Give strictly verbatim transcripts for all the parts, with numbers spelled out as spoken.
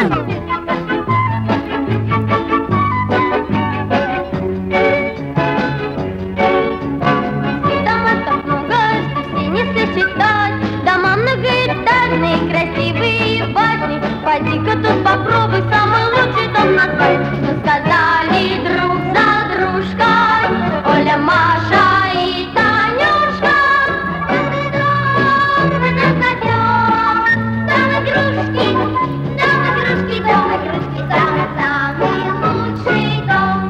Пойди-ка тут попробуй самый лучший дом назвать. Мы сказали друг за дружкой, Оля, Маша и Танюшка. Дом игрушки, дом игрушки, дом игрушки, самый-самый лучший дом.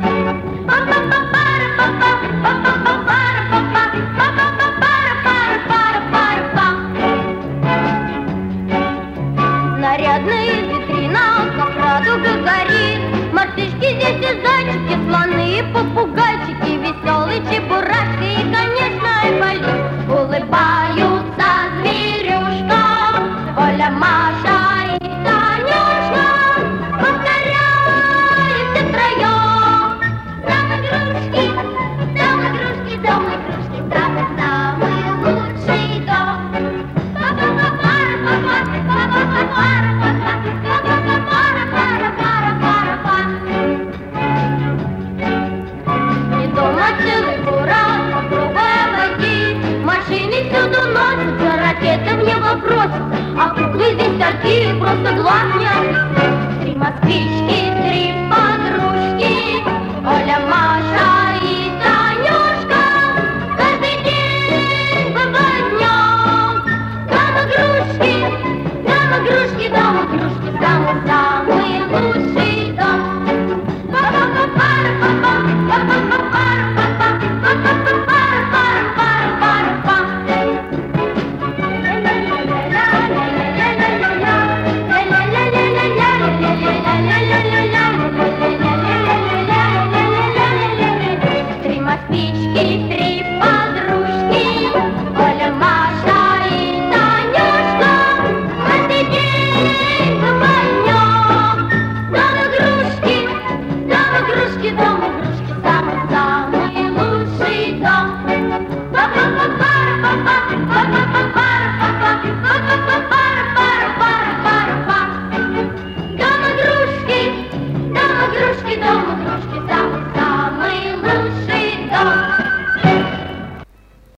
Нарядная витрина, как радуга горит. Мартышки здесь и зайчики, слоны и попугайчики, веселый чебурашка и, конечно, Айболит. Улыбаются зверюшкам Оля, Маша и Танюшка. Повторяем все втроем. Дом игрушки, дом игрушки, дом игрушки, самый-самый лучший дом. И дома целый город, попробуй обойти. Машины всюду носятся, ракеты в небо бросятся, а куклы здесь такие, просто глаз не отвести. Три москвички, три подружки, Оля, Маша и Танюшка. Каждый день бывает днем. Дом игрушки, дом игрушки, дом игрушки, самый-самый лучший дом. Три москвички, три подружки, Оля, Маша и Танюшка. Каждый день бывает днем. Дом игрушки, дом игрушки, дом игрушки.